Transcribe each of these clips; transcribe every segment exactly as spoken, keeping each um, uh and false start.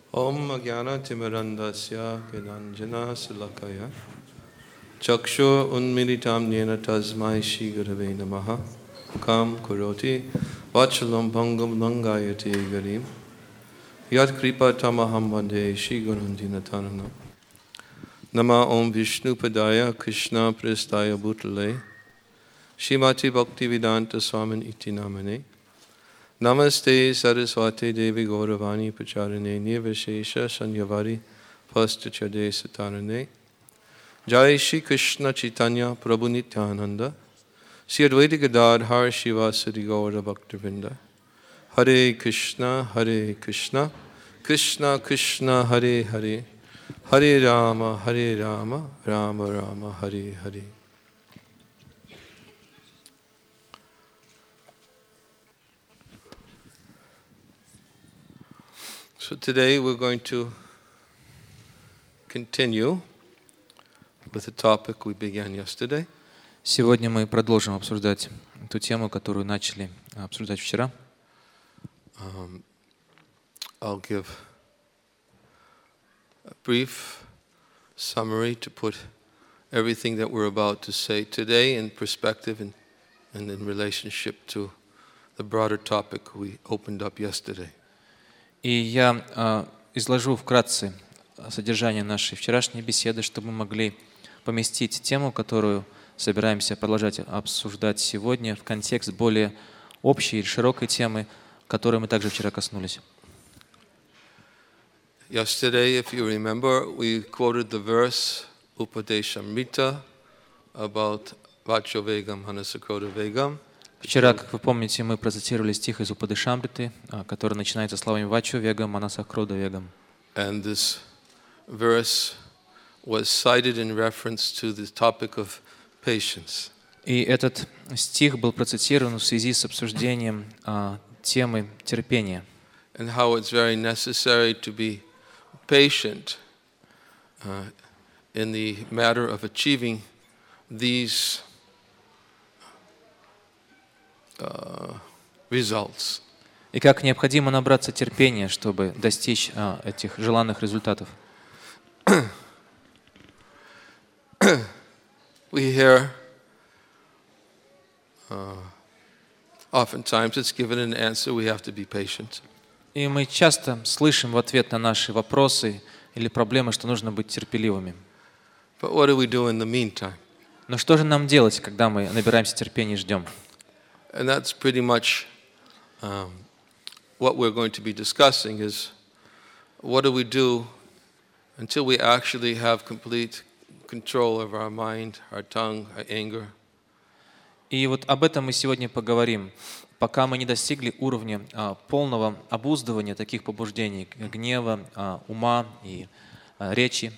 Om Jnana Timirandasya Gyananjana Salakaya Chakshur Unmilitam Yena Tasmai Shri Gurave Namaha Kam Kuroti Vachalam Bhangam Langayate Garim Yat Kripa Tamaham Vande Shri Gurundina Tanana Nama Om Vishnu Padaya Krishna Prestaya Bhutale Shrimati Bhaktivedanta Swamin Iti Namane Namaste Saraswati Devi Gauravani Pacharane Nirvishesha Sanyavari Pastachade Satarane Jai Shri Krishna Chaitanya Prabhu Nityananda Sri Advaita Gadadhar Shivasati Gaura Bhaktavinda Hare Krishna Hare Krishna Krishna Krishna Hare Hare Hare Rama Hare Rama Rama Rama Hare Hare. So today we're going to continue with the topic we began yesterday. Сегодня мы продолжим обсуждать ту тему, которую начали обсуждать вчера. Um, I'll give a brief summary to put everything that we're about to say today in perspective and, and in relationship to the broader topic we opened up yesterday. И я э, изложу вкратце содержание нашей вчерашней беседы, чтобы мы могли поместить тему, которую собираемся продолжать обсуждать сегодня, в контекст более общей и широкой темы, которой мы также вчера коснулись. Yesterday, if you remember, we quoted the verse Upadeshamrita about Vachovegam Hanasakrodavegam. Вчера, как вы помните, мы процитировали стих из Упадешамриты, который начинается словами «Вачо вегам манасакрода вегам». And this verse was cited in reference to the topic of patience. И этот стих был процитирован в связи с обсуждением а, темы терпения. And how it's very necessary to be patient uh, in the matter of achieving these Uh, results. И как необходимо набраться терпения, чтобы достичь а, этих желанных результатов. We hear uh, oftentimes it's given an answer, we have to be patient. И мы часто слышим в ответ на наши вопросы или проблемы, что нужно быть терпеливыми. But what do we do in the meantime? Но что же нам делать, когда мы набираемся терпения и ждем? And that's pretty much um, what we're going to be discussing is what do we do until we actually have complete control of our mind, our tongue, our anger. И вот об этом мы сегодня поговорим, пока мы не достигли уровня а, полного обуздывания таких побуждений, гнева, а, ума и а, речи.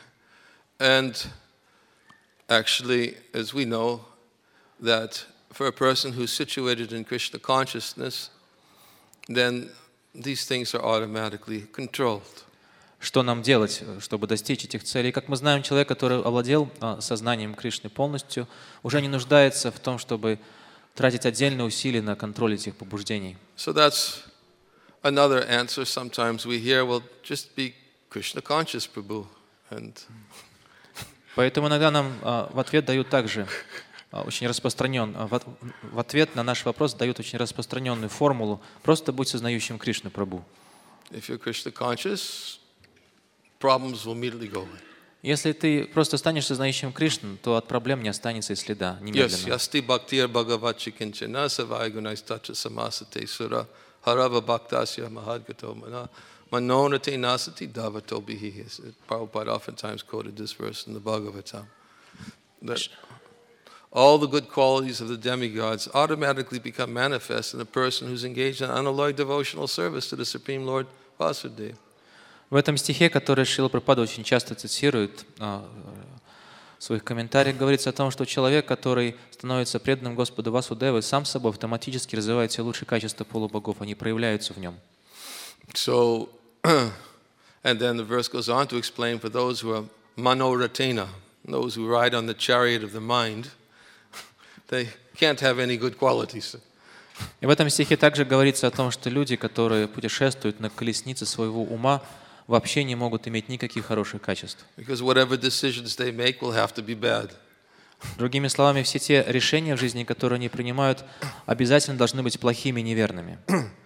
And actually, as we know, that for a person who's situated in Krishna consciousness, then these things are automatically controlled. Что нам делать, чтобы достичь этих целей? Как мы знаем, человек, который овладел а, сознанием Кришны полностью, уже не нуждается в том, чтобы тратить отдельные усилия на контроль этих побуждений. So that's another answer. Sometimes we hear, well, just be Krishna conscious, Prabhu. And Поэтому иногда нам а, в ответ дают также очень распространен, в, в ответ на наш вопрос дают очень распространенную формулу: просто будь сознающим Кришну, Прабху. If you're Krishna conscious, problems will immediately go away. Если ты просто станешь сознающим Кришну, то от проблем не останется и следа немедленно. Yes, yasti bhaktir bhagavachi kinchana savai gunais tacha samasate sura harava bhaktasya mahadgato mana manonate nasati davato bihi. Prabhupada oftentimes quoted this verse in the Bhagavatam. That all the good qualities of the demigods automatically become manifest in a person who's engaged in unalloyed devotional service to the Supreme Lord Vasudeva. В этом стихе, который Шрила Прабхупада очень часто цитирует в своих комментариях, говорится о том, что человек, который становится преданным Господу Васудевы, сам собой автоматически развивает все лучшие качества полубогов, они проявляются в нем. So, and then the verse goes on to explain for those who are manoratena, those who ride on the chariot of the mind, they can't have any good qualities. И в этом стихе также говорится о том, что люди, которые путешествуют на колеснице своего ума, вообще не могут иметь никаких хороших качеств. Because whatever decisions they make will have to be bad. Другими словами, все те решения в жизни, которые они принимают, обязательно должны быть плохими и неверными.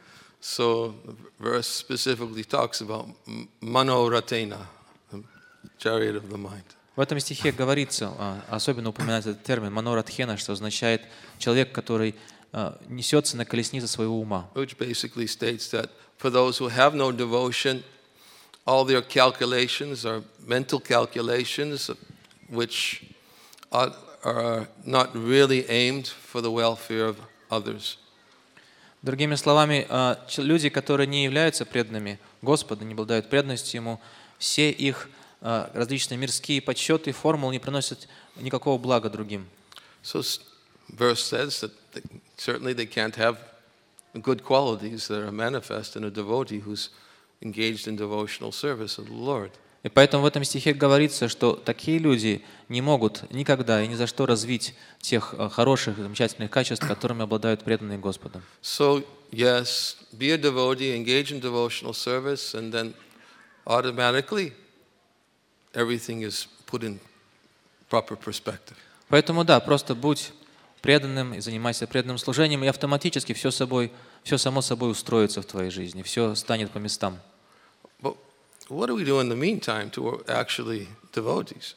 So the verse specifically talks about manoratena, the chariot of the mind. В этом стихе говорится, особенно упоминается этот термин «маноратхена», что означает человек, который несется на колеснице своего ума. Which basically states that for those who have no devotion, all their calculations are mental calculations which are, are not really aimed for the welfare of others. Другими словами, люди, которые не являются преданными Господу, не обладают преданностью Ему, все их различные мирские подсчеты и формулы не приносят никакого блага другим. So verse says that they, certainly they can't have good qualities that are manifest in a devotee who's engaged in devotional service of the Lord. И поэтому в этом стихе говорится, что такие люди не могут никогда и ни за что развить тех хороших, замечательных качеств, которыми обладают преданные Господу. So yes, be a devotee, engage in devotional service, and then automatically everything is put in proper perspective. Поэтому да, просто будь преданным и занимайся преданным служением, и автоматически все собой, все само собой устроится в твоей жизни, все станет по местам. But what do we do in the meantime to actually devotees?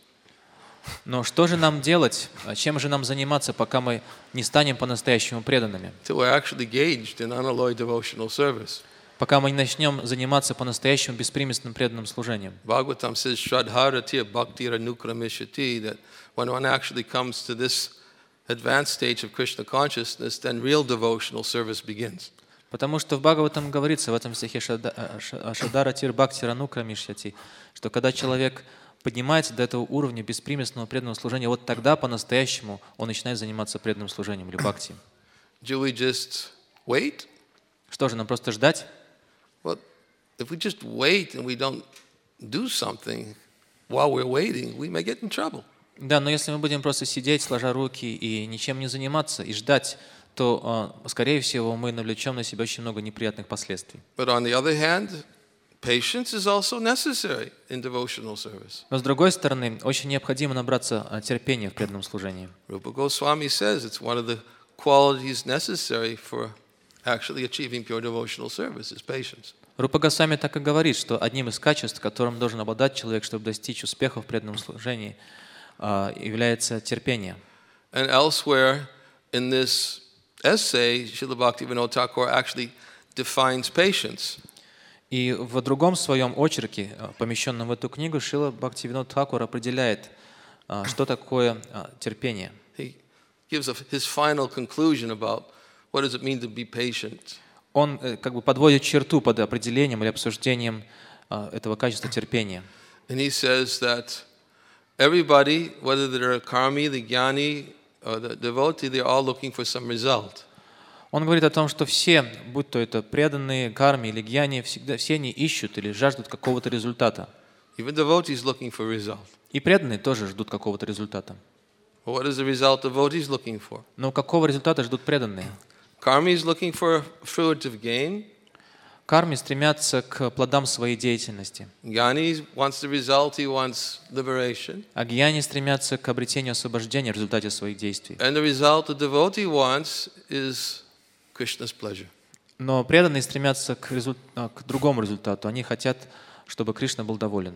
Но что же нам делать? Чем же нам заниматься, пока мы не станем по-настоящему преданными? Till we're actually engaged in unalloyed devotional service. Пока мы не начнем заниматься по-настоящему беспримесным преданным служением. Bhagavatam says, Shraddharatir Bhaktira Nukramishati, that when one actually comes to this advanced stage of Krishna consciousness, then real devotional service begins. Потому что в Бхагаватам говорится в этом стихе Шадаратир Бхактира Нукрамишяти, что когда человек поднимается до этого уровня беспримесного преданного служения, вот тогда по-настоящему он начинает заниматься преданным служением или бхакти. Do we just wait? Что же, нам просто ждать? Well, if we just wait and we don't do something while we're waiting, we may get in trouble. Да, но если мы будем просто сидеть, сложа руки и ничем не заниматься, и ждать, то, скорее всего, мы навлечем на себя очень много неприятных последствий. But on the other hand, patience is also necessary in devotional service. Но с другой стороны, очень необходимо набраться терпения в преданном служении. Rupa Goswami says it's one of the qualities necessary for actually achieving pure devotional service is patience. Рупа Госвами так и говорит, что одним из качеств, которым должен обладать человек, чтобы достичь успеха в преданном служении, является терпение. And elsewhere in this essay, Srila Bhaktivinoda Thakur actually defines patience. И в другом своем очерке, помещенном в эту книгу, Шрила Бхактивинод Тхакур определяет, что такое терпение. He gives his final conclusion about what does it mean to be patient. Он как бы подводит черту под определением или обсуждением этого качества терпения. And he says that everybody, whether they're a karmi, the jnani, or the devotee, they're all looking for some result. Он говорит о том, что все, будь то это преданные, карми или гьяни, всегда все они ищут или жаждут какого-то результата. Even devotees looking for result. И преданные тоже ждут какого-то результата. What is the result devotees looking for? Но какого результата ждут преданные? Karmi is looking for fruitive gain. Карми стремятся к плодам своей деятельности. Jnani wants the result, he wants liberation. А гьяни стремятся к обретению освобождения в результате своих действий. And the result the devotee wants is Krishna's pleasure. Но преданные стремятся к, результ... к другому результату. Они хотят, чтобы Кришна был доволен.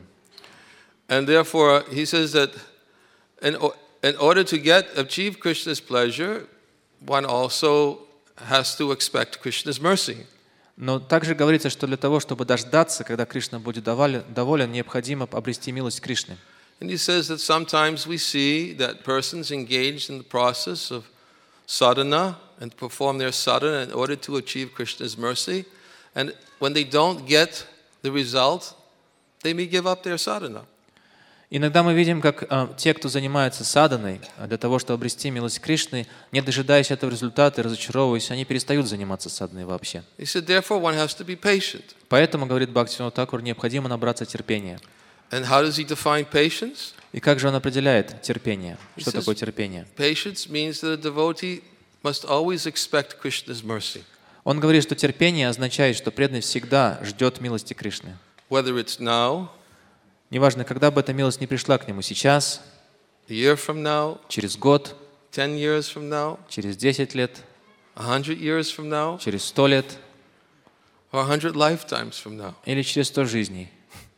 And therefore, he says that in, in order to get achieve Krishna's pleasure, one also has to expect Krishna's mercy. Но также говорится, что для того, чтобы дождаться, когда Кришна будет доволен, доволен, необходимо обрести милость Кришны. And he says that sometimes we see that persons engaged in the process of sadhana and perform their sadhana in order to achieve Krishna's mercy, and when they don't get the result, they may give up their sadhana. Иногда мы видим, как э, те, кто занимается саданой, для того, чтобы обрести милость Кришны, не дожидаясь этого результата и разочаровываясь, они перестают заниматься саданой вообще. He said, therefore, one has to be patient. Поэтому, говорит Бхактивинод Тхакур, необходимо набраться терпения. And how does he define patience? И как же он определяет терпение? Что says, такое терпение? Patience means that a devotee must always expect Krishna's mercy. Он говорит, что терпение означает, что преданный всегда ждет милости Кришны. whether it's now, Неважно, когда бы эта милость не пришла к нему, сейчас, a year from now, через год, ten years from now, через десять лет, a hundred years from now, через сто лет or a hundred lifetimes from now. или через сто жизней.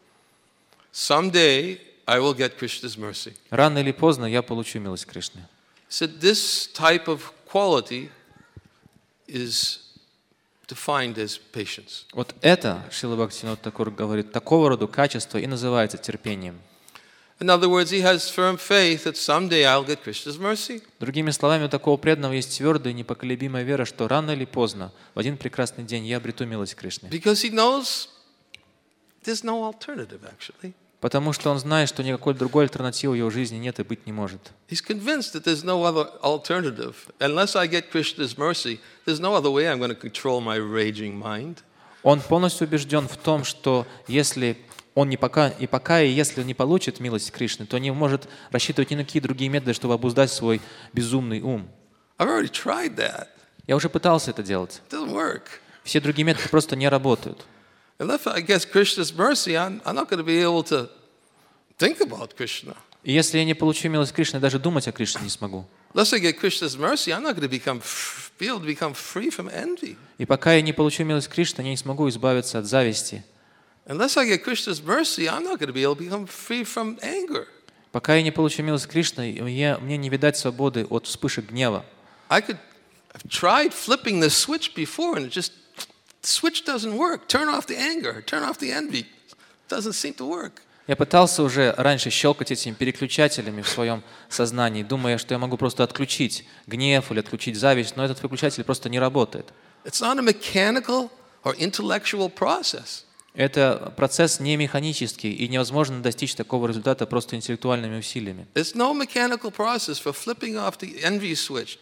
Someday I will get Krishna's mercy. Рано или поздно я получу милость Кришны. So this type of quality is defined as patience. Вот это, Шрила Бхактивинода Тхакур говорит, такого рода качество и называется терпением. In other words, he has firm faith that someday I'll get Krishna's mercy. Другими словами, у такого преданного есть твердая и непоколебимая вера, что рано или поздно, в один прекрасный день я обрету милость Кришны. Because he knows there's no alternative, actually. Потому что он знает, что никакой другой альтернативы в его жизни нет и быть не может. He's convinced that there's no other alternative. Unless I get Krishna's mercy, there's no other way I'm going to control my raging mind. Он полностью убежден в том, что если он не пока, и пока и если он не получит милость Кришны, то не может рассчитывать ни на какие другие методы, чтобы обуздать свой безумный ум. I've already tried that. Я уже пытался это делать. It doesn't work. Все другие методы просто не работают. Unless I get Krishna's mercy, I'm, I'm not going to be able to think about Krishna. И если я не получу милость Кришны, даже думать о Кришне не смогу. Unless I get Krishna's mercy, I'm not going to become, be able to become free from envy. И пока я не получу милость Кришны, я не смогу избавиться от зависти. Unless I get Krishna's mercy, I'm not going to be able to become free from anger. Пока я не получу милость Кришны, я, мне не видать свободы от вспышек гнева. I could have tried flipping the switch before, and it just the switch doesn't work. Turn off the anger, turn off the envy. It doesn't seem to work. Я пытался уже раньше щелкать этими переключателями в своем сознании, думая, что я могу просто отключить гнев или отключить зависть, но этот выключатель просто не работает. It's not a mechanical or intellectual process. Это процесс не механический, и невозможно достичь такого результата просто интеллектуальными усилиями. It's no mechanical process for flipping off the envy switch.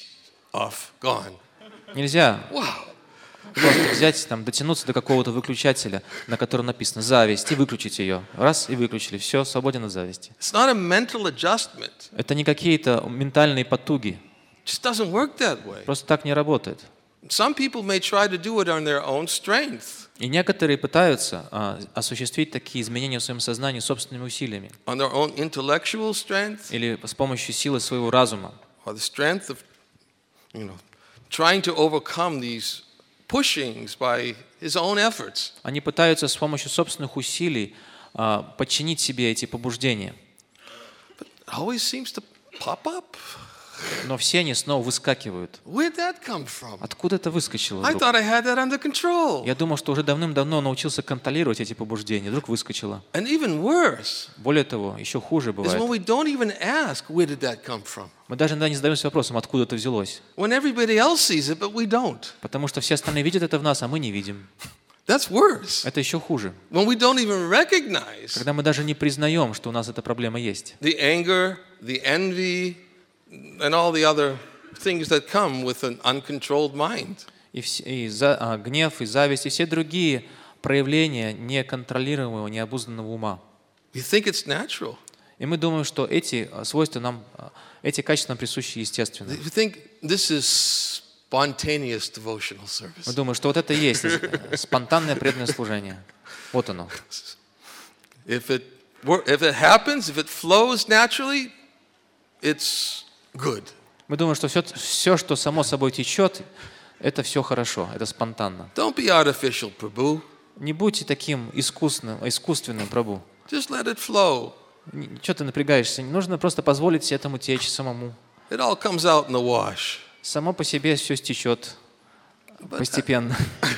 Off, gone. Нельзя Wow. просто взять, там, дотянуться до какого-то выключателя, на котором написано «зависть», и выключить ее. Раз, и выключили. Все, свободен от зависти. It's not a mental adjustment. Это не какие-то ментальные потуги. It just doesn't work that way. Просто так не работает. Some people may try to do it on their own strength, И некоторые пытаются а, осуществить такие изменения в своем сознании собственными усилиями on their own intellectual strength, или с помощью силы своего разума, or the strength of, you know, trying to overcome these pushings by his own efforts. Они пытаются с помощью собственных усилий а, подчинить себе эти побуждения. But it always seems to pop up. Но все они снова выскакивают. Where'd that come from? Откуда это выскочило I вдруг? thought I had that under control. Я думал, что уже давным-давно научился контролировать эти побуждения. Вдруг выскочило. And even worse Более того, еще хуже is when бывает. we don't even ask, where did that come from? Мы даже иногда не задаемся вопросом, откуда это взялось. When everybody else sees it, but we don't. Потому что все остальные видят это в нас, а мы не видим. That's worse. Это еще хуже. When we don't even recognize Когда мы даже не признаем, что у нас эта проблема есть. the anger, the envy, and all the other things that come with an uncontrolled mind. И, вс- и за- а, гнев, и зависть, и все другие проявления неконтролируемого, необузданного ума. We think it's natural. И мы думаем, что эти а, свойства нам, а, эти качества нам присущи естественно. We think this is spontaneous devotional Мы service. думаем, что вот это и есть э, спонтанное преданное служение. Вот оно. If it wor- if it happens, if it flows naturally, it's good. Мы думаем, что все, все, что само собой течет, это все хорошо, это спонтанно. Don't be artificial, Prabhu. Не будьте таким искусственным, искусственным, Прабху. Just let it flow. Что ты напрягаешься? Не нужно просто позволить этому течь самому. It all comes out in the wash. Само по себе все стечет But постепенно.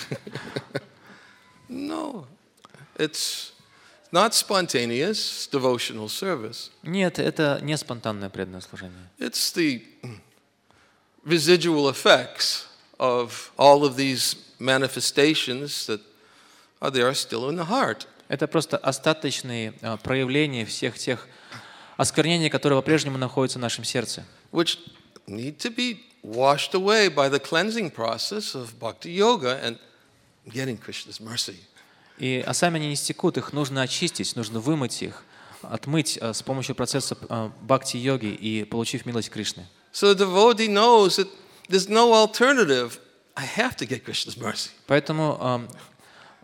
no, it's not spontaneous devotional service. Нет, это не спонтанное преданное служение. It's the residual effects of all of these manifestations that are there still in the heart. Это просто остаточные а, проявления всех тех осквернений, которые по-прежнему находятся в нашем сердце, Which need to be washed away by the cleansing process of bhakti yoga and getting Krishna's mercy. и, а сами они не стекут, их нужно очистить, нужно вымыть их, отмыть а, с помощью процесса а, бхакти-йоги и получив милость Кришны. So the devotee knows that there's no alternative. I have to get Krishna's mercy. Поэтому а,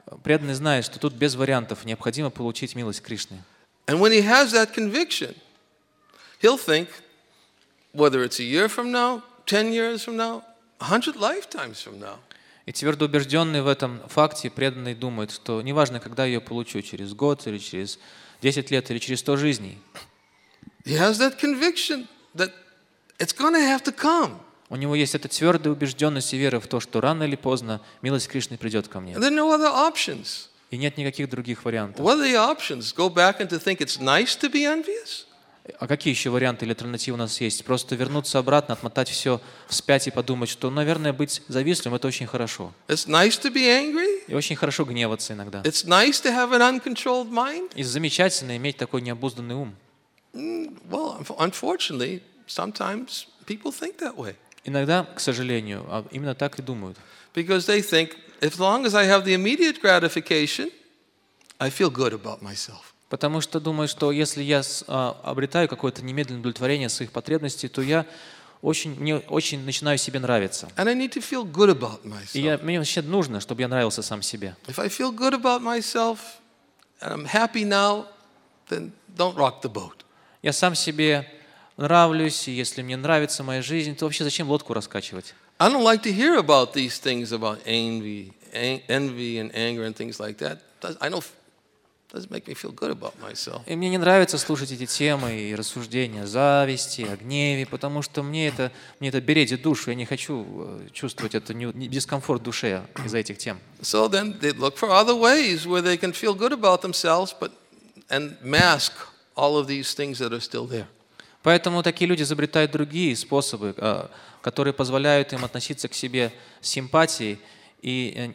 Преданный знает, что тут без вариантов необходимо получить милость Кришны. And when he has that conviction, he'll think, whether it's a year from now, ten years from now, a hundred lifetimes from now. И твердо убежденный в этом факте преданный думает, что неважно, когда я ее получу, через год или через десять лет или через сто жизней. He has that conviction that it's going to have to come. У него есть эта твердая убежденность и вера в то, что рано или поздно милость Кришны придет ко мне. And there are no other options. И нет никаких других вариантов. What are the options? Go back and to think it's nice to be envious? А какие еще варианты или альтернативы у нас есть? Просто вернуться обратно, отмотать все вспять и подумать, что, наверное, быть завистливым – это очень хорошо. It's nice to be angry. И очень хорошо гневаться иногда. It's nice to have an uncontrolled mind. И замечательно иметь такой необузданный ум. Mm, well, unfortunately, sometimes people think that way. Иногда, к сожалению, а именно так и думают. Because they think, as long as I have the immediate gratification, I feel good about myself. Потому что думают, что если я а, обретаю какое-то немедленное удовлетворение своих потребностей, то я очень, мне очень начинаю себе нравиться. And I need to feel good about myself. И я, мне вообще нужно, чтобы я нравился сам себе. If I feel good about myself and I'm happy now, then don't rock the boat. Я сам себе нравлюсь, и если мне нравится моя жизнь, то вообще зачем лодку раскачивать? I don't like to hear about these things about envy, envy and anger and things like that. I know it doesn't make me feel good about myself. И мне не нравится слушать эти темы и рассуждения о зависти, о гневе, потому что мне это, мне это бередит душу, я не хочу чувствовать это не, не, дискомфорт в душе из-за этих тем. So then they look for other ways where they can feel good about themselves, but and mask all of these things that are still there. Поэтому такие люди изобретают другие способы, которые позволяют им относиться к себе с симпатией и,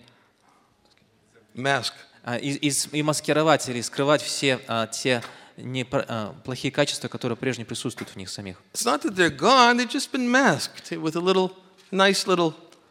Mask. и, и, и маскировать или скрывать все а, те не, а, плохие качества, которые прежде присутствуют в них самих. It's not that they're gone, they've just been masked with a little, nice little,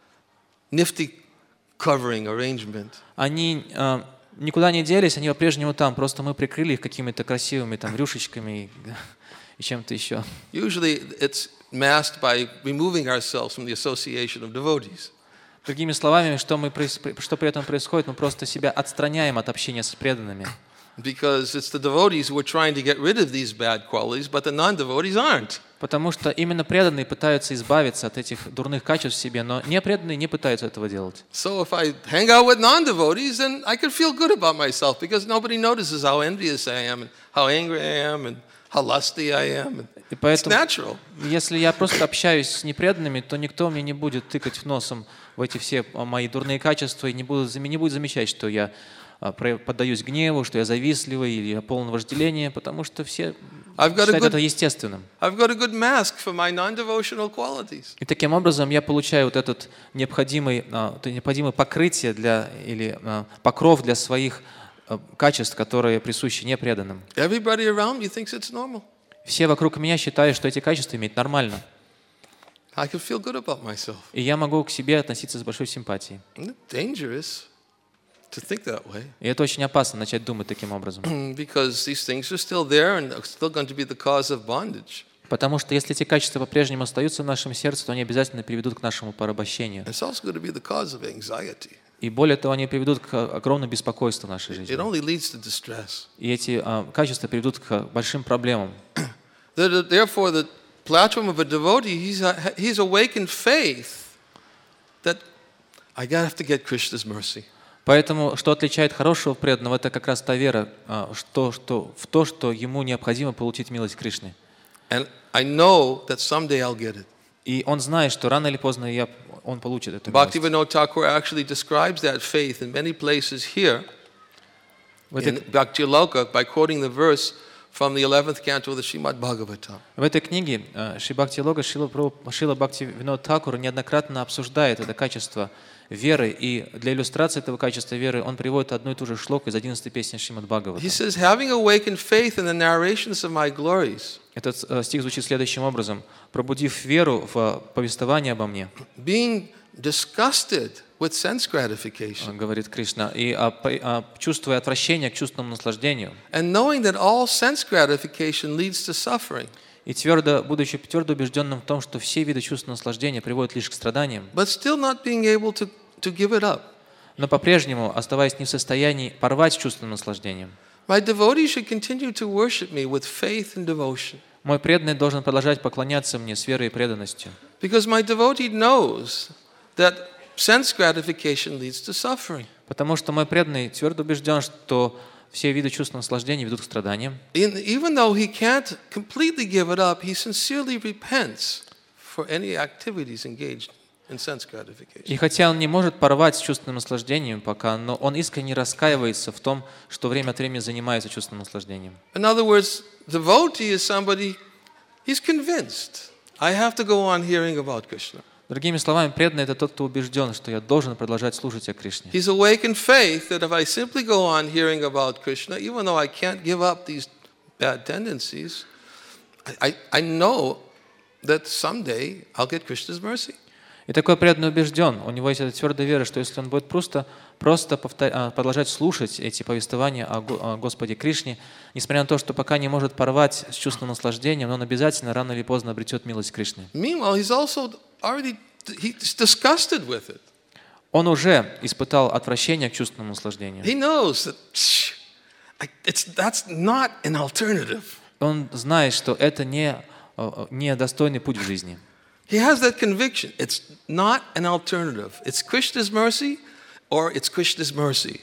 nifty covering arrangement. Они а, никуда не делись, они по-прежнему там, просто мы прикрыли их какими-то красивыми там рюшечками и, и чем-то еще. Usually it's masked by removing ourselves from the association of devotees. Другими словами, что, мы, что при этом происходит, мы просто себя отстраняем от общения с преданными. Because it's the devotees who are trying to get rid of these bad qualities, but the non-devotees aren't. Потому что именно преданные пытаются избавиться от этих дурных качеств в себе, но непреданные не пытаются этого делать. So if I hang out with non-devotees, then I can feel good about myself because nobody notices how envious I am and how angry I am and how lusty I am. И It's поэтому, natural. если я просто общаюсь с непреданными, то никто мне не будет тыкать носом в эти все мои дурные качества и не будет, не будет замечать, что я поддаюсь гневу, что я завистливый или я полон вожделения, потому что все считают good, это естественным. I've got a good mask for my non-devotional qualities. И таким образом я получаю вот этот необходимый, это необходимое покрытие для, или покров для своих качеств, которые присущи непреданным. Everybody around me thinks it's normal. Все вокруг меня считают, что эти качества иметь нормально. I can feel good about myself. И я могу к себе относиться с большой симпатией. It's dangerous to think that way. И это очень опасно начать думать таким образом. Because these things are still there and are still going to be the cause of bondage. Потому что если эти качества по-прежнему остаются в нашем сердце, то они обязательно приведут к нашему порабощению. It's also going to be the cause of anxiety. И более того, они приведут к огромному беспокойству в нашей It жизни. only leads to distress. И эти а, качества приведут к большим проблемам. Therefore, the platform of a devotee, he's, he's awakened faith that I have to get Krishna's mercy. Поэтому, что отличает хорошего преданного, это как раз та вера, а, что, что, в то, что ему необходимо получить милость Кришны. And I know that someday I'll get it. И он знает, что рано или поздно я, он получит эту милость. Bhaktivinoda Thakur actually describes that faith in many places here В in этой, Bhakti Loka by quoting the verse from the eleventh canto of the Srimad Bhagavatam. в этой книге Шри Бхакти Лога Шрила Бхактивинода Тхакур неоднократно обсуждает это качество веры, и для иллюстрации этого качества веры он приводит одну и ту же шлоку из одиннадцатой песни Шримад He Бхагавата. says, having awakened faith in the narrations of my glories, Этот э, стих звучит следующим образом. «Пробудив веру в повествование обо мне», being disgusted with sense gratification, говорит Кришна, и а, по- а, чувствуя отвращение к чувственному наслаждению, and knowing that all sense gratification leads to suffering, и твердо, будучи твердо убежденным в том, что все виды чувственного наслаждения приводят лишь к страданиям, but still not being able to, to give it up. но по-прежнему оставаясь не в состоянии порвать чувственным наслаждением. My devotee should continue to worship me with faith and devotion. Мой преданный должен продолжать поклоняться мне с верой и преданностью. Because my devotee knows that sense gratification leads to suffering. Потому что мой преданный твердо убежден, что все виды чувственного наслаждения ведут к страданиям. In, even though he can't completely give it up, he sincerely repents for any activities engaged in sense gratification. И хотя он не может порвать с чувственным наслаждением пока, но он искренне раскаивается в том, что время от времени занимается чувственным наслаждением. In other words, devotee is somebody, he's convinced, I have to go on hearing about Krishna. Другими словами, преданный — это тот, кто убежден, что я должен продолжать слушать о Кришне. He's awake in faith that if I simply go on hearing about Krishna, even though I can't give up these bad tendencies, I, I, I know that someday I'll get Krishna's mercy. И такой преданный убежден, у него есть эта твердая вера, что если он будет просто, просто повтор... продолжать слушать эти повествования о, Го... о Господе Кришне, несмотря на то, что пока не может порвать с чувственным наслаждением, но он обязательно рано или поздно обретет милость Кришны. Meanwhile, he's also already he's disgusted with it. Он уже испытал отвращение к чувственному наслаждению. He knows that it's, that's not an alternative. Он знает, что это не, не достойный путь в жизни. He has that conviction. It's not an alternative. It's Krishna's mercy or it's Krishna's mercy.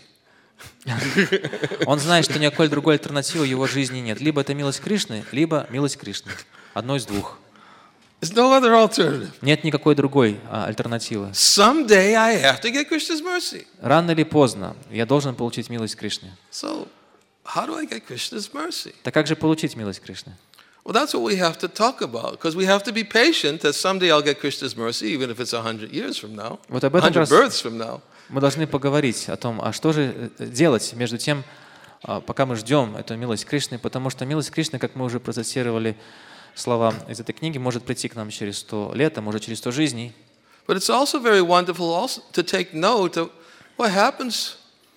Он знает, что никакой другой альтернативы в его жизни нет. Либо это милость Кришны, либо милость Кришны. Одно из двух. There's no other alternative. Нет никакой другой а, альтернативы. Someday I have to get Krishna's mercy. Рано или поздно я должен получить милость Кришны. So, how do I get Krishna's mercy? Так как же получить милость Кришны? Well, that's what we have to talk about, because we have to be patient that someday I'll get Krishna's mercy, even if it's a hundred years from now, Вот об этом hundred раз births from now. мы должны поговорить о том, а что же делать между тем, пока мы ждем эту милость Кришны, потому что милость Кришны, как мы уже процитировали слова из этой книги, может прийти к нам через сто лет, а может через сто жизней. But it's also very wonderful also to take note of what happens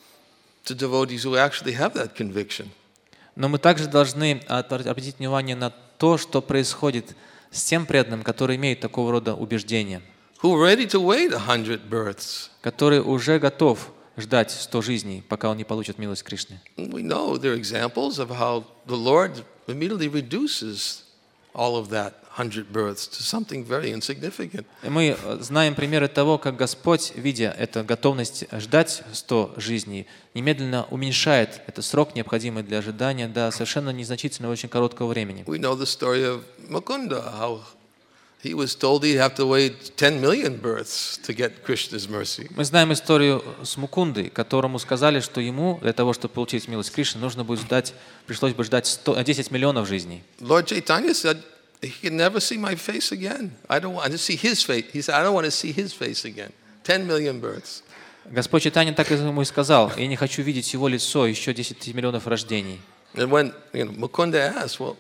to devotees who actually have that conviction. Но мы также должны обратить внимание на то, что происходит с тем преданным, который имеет такого рода убеждения, Who are ready to wait a hundred births. который уже готов ждать сто жизней, пока он не получит милость Кришны. We know there are examples of how the Lord immediately reduces all of that hundred births to something very insignificant. И мы знаем примеры того, как Господь, видя эту готовность ждать сто жизней, немедленно уменьшает этот срок, необходимый для ожидания, до совершенно незначительного, очень короткого времени. We know the story of Mukunda, how he was told he'd have to wait ten million births to get Krishna's mercy. Мы знаем историю с Мукундой, которому сказали, что ему для того, чтобы получить милость Кришны, нужно будет ждать, пришлось бы ждать сто, десять миллионов жизней. Lord Chaitanya said, he can never see my face again. I don't want to see his face. He said, I don't want to see his face again. Ten million births. Господь Чайтанья так ему и сказал: я не хочу видеть его лицо еще десять миллионов рождений. And when you know, Mukunda asked, well,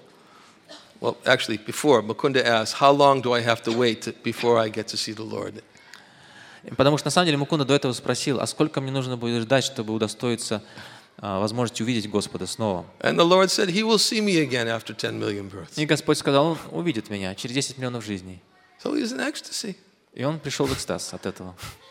well, actually, before Mukunda asked, how long do I have to wait to, before I get to see the Lord? Потому что на самом деле Мукунда до этого спросил: а сколько мне нужно будет ждать, чтобы удостоиться а, возможности увидеть Господа снова? And the Lord said, He will see me again after ten million births. И Господь сказал: он увидит меня через десять миллионов жизней. So he was in ecstasy. И он пришел в экстаз от этого.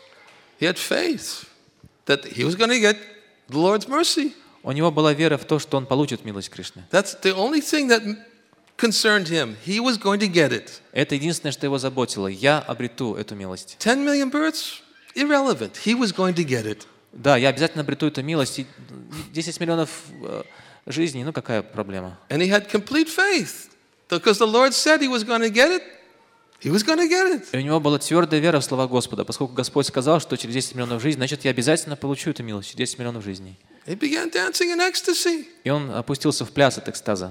He had faith that he was going to get the Lord's mercy. У него была вера в то, что он получит милость Кришны. That's the only thing that concerned him. He was going to get it. Это единственное, что его заботило. Я обрету эту милость. Ten million births? Irrelevant. He was going to get it. Да, я обязательно обрету эту милость. И десять миллионов э, жизней, ну какая проблема? And he had complete faith. Because the Lord said he was going to get it, he was going to get it. И у него была твердая вера в слова Господа, поскольку Господь сказал, что через десять миллионов жизней, значит, я обязательно получу эту милость, через десять миллионов жизней. He began dancing in ecstasy. И он опустился в пляс от экстаза.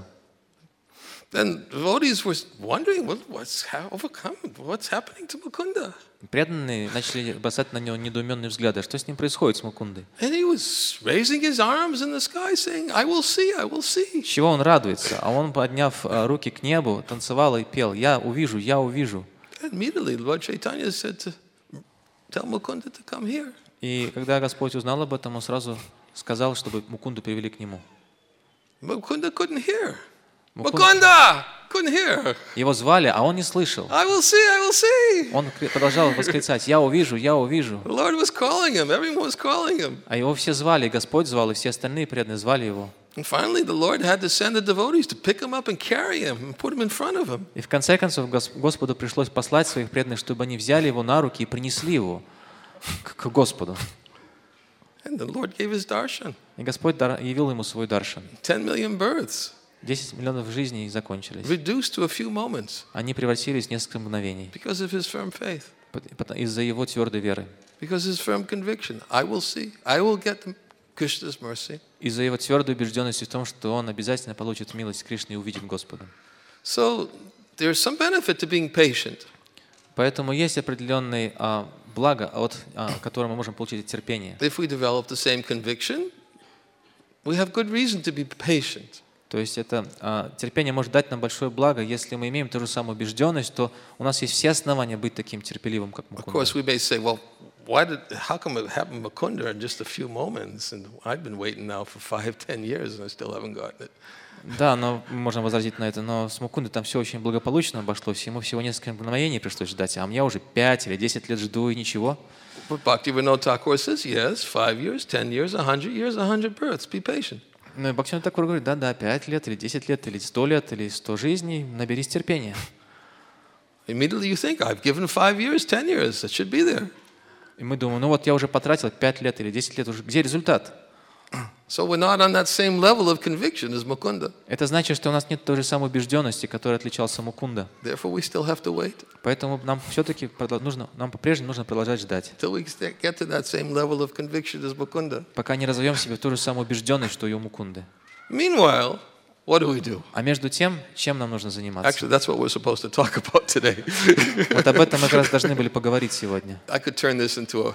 Then devotees were wondering, what, what's overcome? What's happening to Mukunda? Преданные начали бросать на него недоуменные взгляды. Что с ним происходит, с Мукундой? And he was raising his arms in the sky, saying, I will see, I will see. С чего он радуется? А он, подняв руки к небу, танцевал и пел: «Я увижу, я увижу». And immediately, Lord Chaitanya said to tell Mukunda to come here. И когда Господь узнал об этом, он сразу сказал, чтобы Мукунду привели к нему. Mukunda couldn't hear. Мукун- Mukunda! couldn't hear. Его звали, а он не слышал. I will see, I will see. Он кри- продолжал восклицать: «Я увижу, я увижу». The Lord was calling him. Everyone was calling him. А его все звали, и Господь звал, и все остальные преданные звали его. And finally, the Lord had to send the devotees to pick him up and carry him and put him in front of him. И в конце концов Гос- Господу пришлось послать своих преданных, чтобы они взяли его на руки и принесли его к, к Господу. And the Lord gave his darshan. И Господь дар- явил ему свой даршан. Ten million births Десять миллионов жизней закончились. reduced to a few moments Они превратились в несколько мгновений because of his firm faith, пот- пот- из-за его твердой веры, because of his firm conviction. I will see. I will get them. Krishna's mercy. из-за его твердой убежденности в том, что он обязательно получит милость Кришны и увидит Господа. So there's some benefit to being patient. Поэтому есть определенные а, блага, от а, которого мы можем получить от терпения. If we develop the same conviction, we have good reason to be patient. То есть это а, терпение может дать нам большое благо. Если мы имеем ту же самую убежденность, то у нас есть все основания быть таким терпеливым, как Of Мукунда. course, we may say, well, why did, how come it happened to Mukunda in just a few moments? And I've been waiting now for five, ten years and I still haven't gotten it. Да, но мы можем возразить на это, но с Мукундой там все очень благополучно обошлось, ему всего несколько мгновений пришлось ждать, а мне уже пять или десять лет жду и ничего. But Bhaktivinoda Thakur says, yes, five years, ten years, a hundred years, a hundred births. Be patient. Ну и Бхактивинода Тхакур говорит: да-да, пять лет или десять лет или сто лет или сто жизней, наберись терпения. Immediately you think, I've given five years, ten years. That should be there. И мы думаем: ну вот я уже потратил пять лет или десять лет, уже где результат? So we're not on that same level of conviction as Mukunda. Это значит, что у нас нет той же самой убежденности, которой отличался Мукунда. Therefore, we still have to wait Поэтому нам все-таки нужно, нам по-прежнему нужно продолжать ждать, till we get to that same level of conviction as Mukunda. пока не развьем в себе ту же самую убежденность, что и у Мукунды. Meanwhile, what do we do? А между тем, чем нам нужно заниматься? Actually, that's what we're supposed to talk about today. Вот об этом мы как раз должны были поговорить сегодня. I could turn this into a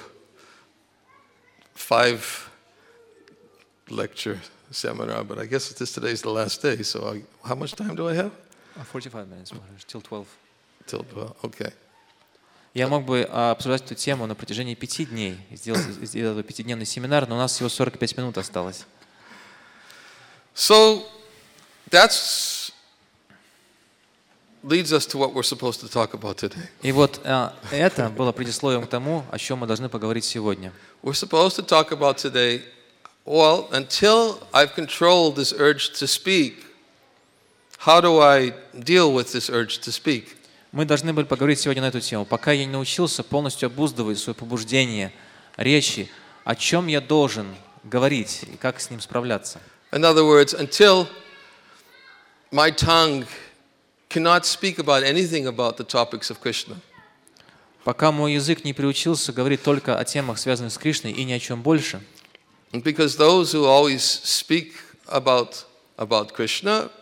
five lecture seminar, but I guess this today is the last day. So I, how much time do I have? forty-five minutes, till twelve. Till twelve. Okay. Я мог бы а, обсуждать эту тему на протяжении пяти дней, сделать, сделать пятидневный семинар, но у нас всего сорок пять минут осталось. So that's leads us to what we're supposed to talk about today. И вот а, это было предисловием к тому, о чем мы должны поговорить сегодня. We're supposed to talk about today, well, until I've controlled this urge to speak, how do I deal with this urge to speak? Мы должны были поговорить сегодня на эту тему. Пока я не научился полностью обуздывать свое побуждение, речи, о чем я должен говорить и как с ним справляться. In other words, until my tongue cannot speak about anything about the topics of Krishna. Пока мой язык не приучился говорить только о темах, связанных с Кришной, и ни о чем больше. And because those who always speak about, about Krishna,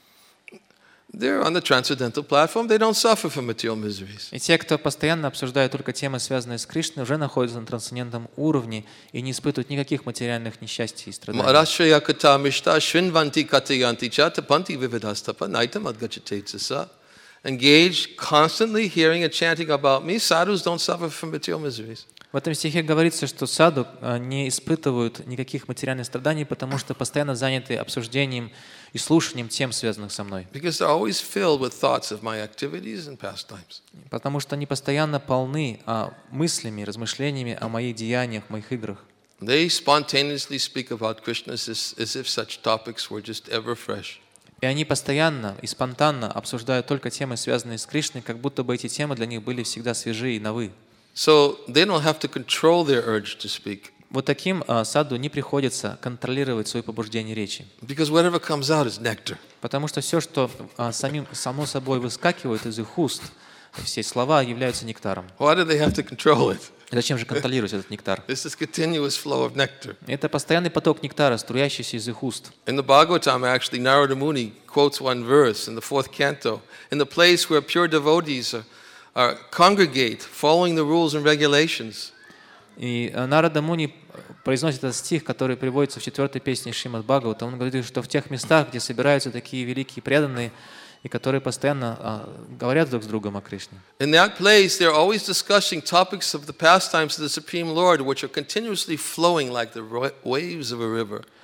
they're on the transcendental platform, they don't suffer from material miseries. И те, кто постоянно обсуждает только темы, связанные с Кришной, уже находятся на трансцендентном уровне и не испытывают никаких материальных несчастий и страданий. Maharashtraya kata mishta shrinvanti katayanti cha tapanti vividhastapa naitam adgachate tsasa. Engaged, constantly hearing and chanting about me, sadhus don't suffer from material miseries. В этом стихе говорится, что саду не испытывают никаких материальных страданий, потому что постоянно заняты обсуждением и слушанием тем, связанных со мной. Because they're always filled with thoughts of my activities and pastimes. Потому что они постоянно полны а, мыслями, размышлениями о моих деяниях, моих играх. They spontaneously speak about Krishna as, as if such topics were just ever fresh. И они постоянно и спонтанно обсуждают только темы, связанные с Кришной, как будто бы эти темы для них были всегда свежие и новые. So they don't have to control their urge to speak. Вот таким а, саду не приходится контролировать свое побуждение речи. Because whatever comes out is nectar. Потому что все, что а, самим, само собой выскакивает из их уст, все слова являются нектаром. Why do they have to control it? И зачем же контролировать этот нектар? This is continuous flow of nectar. Это постоянный поток нектара, струящийся из их уст. In the Bhagavatam, actually, Narada Muni quotes one verse in the fourth canto. In the place where pure devotees are, are congregate, following the rules and regulations. И Нарада Муни произносит этот стих, который приводится в четвертой песне Шримад Бхагавата. Он говорит, что в тех местах, где собираются такие великие преданные, и которые постоянно а, говорят друг с другом о Кришне. In that place, they're always discussing topics of the pastimes of the Supreme Lord, which are continuously flowing like the waves of a river.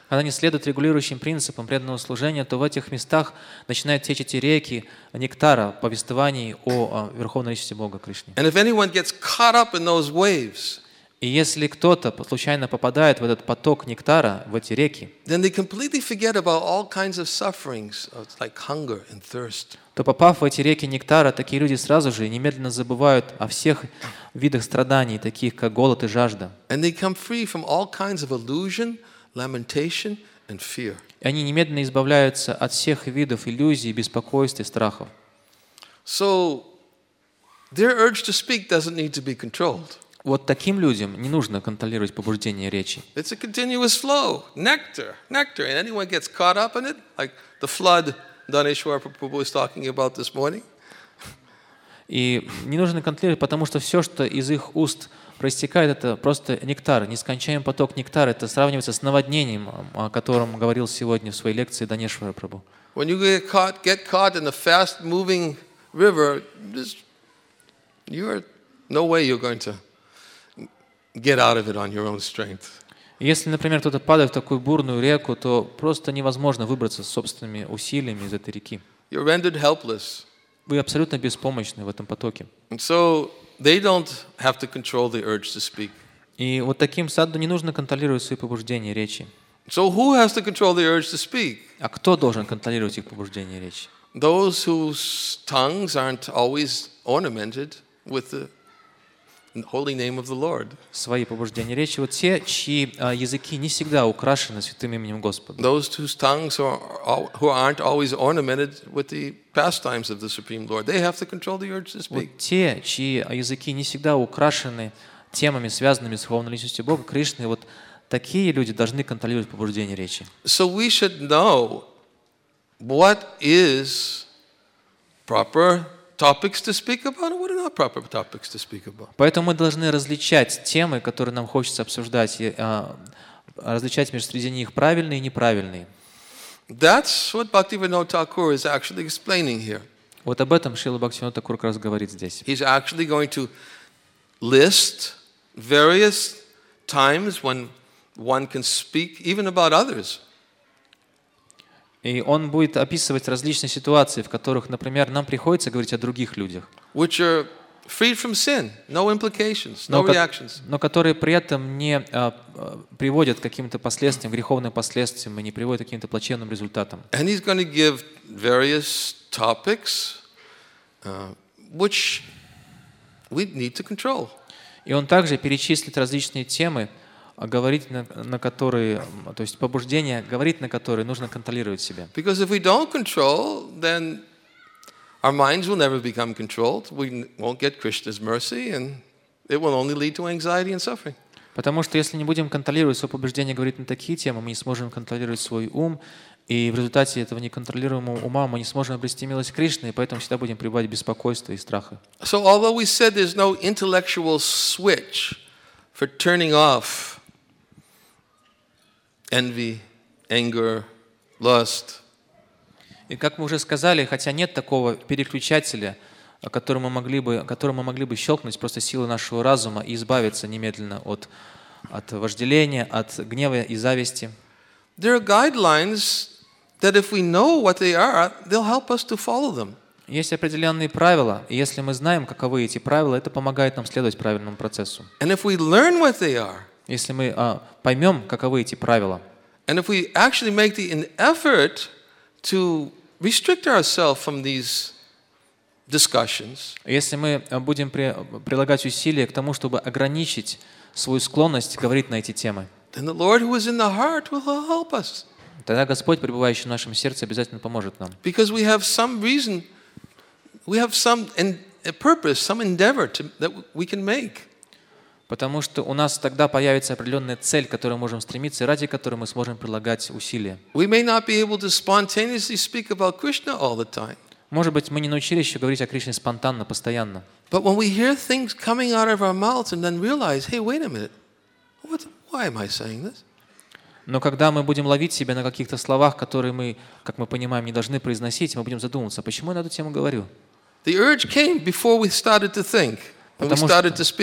когда они следуют регулирующим принципам преданного служения, то в этих местах начинают течь эти реки нектара, повествований о, о Верховной Личности Бога Кришне. And if anyone gets caught up in those waves, И если кто-то случайно попадает в этот поток нектара, в эти реки, then they completely forget about all kinds of sufferings, like hunger and thirst. то, попав в эти реки нектара, такие люди сразу же немедленно забывают о всех видах страданий, таких как голод и жажда. And they come free from all kinds of illusion, lamentation, and fear. И они немедленно избавляются от всех видов иллюзий, беспокойств и страхов. So their urge to speak doesn't need to be controlled. Вот таким людям не нужно контролировать побуждение речи. It's a continuous flow, nectar, nectar, and anyone gets caught up in it, like the flood Dhaneshwar Prabhu was talking about this morning. И не нужно контролировать, потому что все, что из их уст проистекает, это просто нектар, нескончаемый поток нектара. Это сравнивается с наводнением, о котором говорил сегодня в своей лекции Дhaneshwar Prabhu. When you get caught, get caught in a fast-moving river, just, you are no way you're going to get out of it on your own strength. Если, например, кто-то падает в такую бурную реку, то просто невозможно выбраться собственными усилиями из этой реки. You're rendered helpless. Вы абсолютно беспомощны в этом потоке. And so they don't have to control the urge to speak. И вот таким саду не нужно контролировать свои побуждения речи. So who has to control the urge to speak? А кто должен контролировать их побуждения речи? Those whose tongues aren't always ornamented with the holy name of the Lord. Свои побуждения речи. Вот те, чьи а, языки не всегда украшены святым именем Господа. Those whose tongues are, who aren't always ornamented with the pastimes of the Supreme Lord. They have to control the urge to speak. Вот те, чьи языки не всегда украшены темами, связанными с Верховной Личностью Бога, Кришны, вот такие люди должны контролировать побуждение речи. So we should know what is proper topics to speak about and what are not proper topics to speak about. Поэтому мы должны различать темы, которые нам хочется обсуждать, и, а, различать между среди них правильные и неправильные. That's what Bhaktivinoda Thakur is actually explaining here. Вот об этом Шрила Бхактивинода Тхакур как раз говорит здесь. He's actually going to list various times when one can speak even about others. И он будет описывать различные ситуации, в которых, например, нам приходится говорить о других людях, Which are freed from sin, no implications, no но, ко- reactions. но которые при этом не а, а, приводят к каким-то последствиям, греховным последствиям и не приводят к каким-то плачевным результатам. And he's going to give various topics uh, which we need to control. И он также перечислит различные темы, а говорить на, на которые, то есть побуждения, говорить на которые нужно контролировать себя. Because if we don't control, then our minds will never become controlled. We won't get Krishna's mercy, and it will only lead to anxiety and suffering. Потому что если не будем контролировать свое побуждение говорить на такие темы, мы не сможем контролировать свой ум, и в результате этого неконтролируемого ума мы не сможем обрести милость Кришны, и поэтому всегда будем пребывать в беспокойстве и страхе. So although we said there's no intellectual switch for turning off envy, anger, lust, И как мы уже сказали, хотя нет такого переключателя, который мы могли бы, который мы могли бы щелкнуть просто силой нашего разума и избавиться немедленно от, от вожделения, от гнева и зависти. there are guidelines that if we know what they are, they'll help us to follow them. Есть определенные правила, и если мы знаем, каковы эти правила, это помогает нам следовать правильному процессу. And if we learn what they are, Если мы а, поймем, каковы эти правила, and if we actually make the an effort to restrict ourselves from these discussions, если мы а, будем при- прилагать усилия к тому, чтобы ограничить свою склонность говорить на эти темы, then the Lord who is in the heart will help us. тогда Господь, пребывающий в нашем сердце, обязательно поможет нам. Because we have some reason, we have some in, a purpose, some endeavor to, that we can make. Потому что у нас тогда появится определенная цель, к которой мы можем стремиться, и ради которой мы сможем прилагать усилия. We may not be able to spontaneously speak about Krishna all the time, Может быть, мы не научились еще говорить о Кришне спонтанно, постоянно. but when we hear things coming out of our mouths and then realize, hey, wait a minute, what, why am I saying this? Но когда мы будем ловить себя на каких-то словах, которые мы, как мы понимаем, не должны произносить, мы будем задумываться, почему я на эту тему говорю? The urge came before we started to think, when we Потому started что- to speak.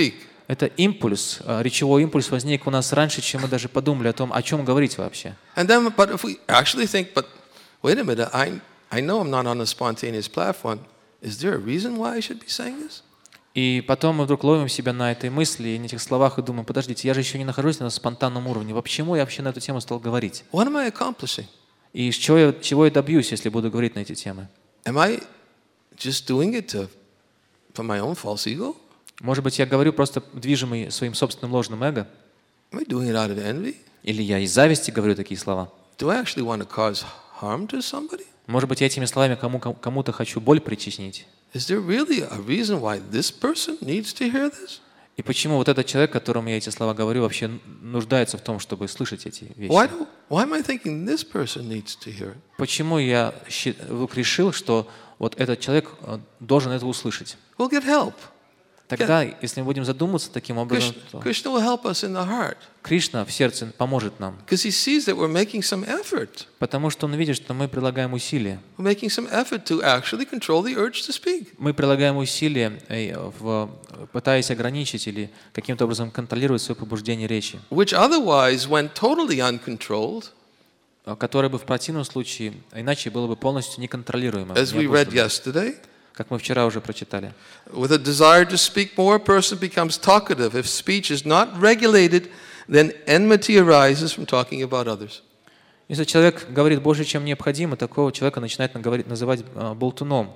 Это импульс, а, речевой импульс возник у нас раньше, чем мы даже подумали о том, о чем говорить вообще. And then, but if we actually think, but wait a minute, I, I know I'm not on a spontaneous platform. Is there a reason why I should be saying this? И потом мы вдруг ловим себя на этой мысли и на этих словах и думаем, подождите, я же еще не нахожусь на спонтанном уровне. Почему я вообще на эту тему стал говорить? What am I accomplishing? И с чего я, чего я добьюсь, если буду говорить на эти темы? Am I just doing it to, for my own false ego? Может быть, я говорю просто движимый своим собственным ложным эго? Am I doing it out of envy? Или я из зависти говорю такие слова? Do I actually want to cause harm to somebody? Может быть, я этими словами кому, кому-то хочу боль причинить? Is there really a reason why this person needs to hear this? И почему вот этот человек, которому я эти слова говорю, вообще нуждается в том, чтобы слышать эти вещи? Why, do, why am I thinking this person needs to hear it? Почему я вдруг решил, что вот этот человек должен это услышать? We'll get help. Тогда, если мы будем задуматься таким образом, Krishna, то Krishna will help us in the heart Кришна в сердце поможет нам, because he sees that we're making some effort. потому что он видит, что мы прилагаем усилия. We're making some effort to actually control the urge to speak. Мы прилагаем усилия, э, в, пытаясь ограничить или каким-то образом контролировать свое побуждение речи, Which otherwise, when totally uncontrolled, которое бы в противном случае, иначе было бы полностью неконтролируемо, as we read необузданно, yesterday, как мы вчера уже прочитали. with a desire to speak more, a person becomes talkative. If speech is not regulated, then enmity arises from talking about others. Если человек говорит больше, чем необходимо, такого человека начинает наговорить- называть а, болтуном.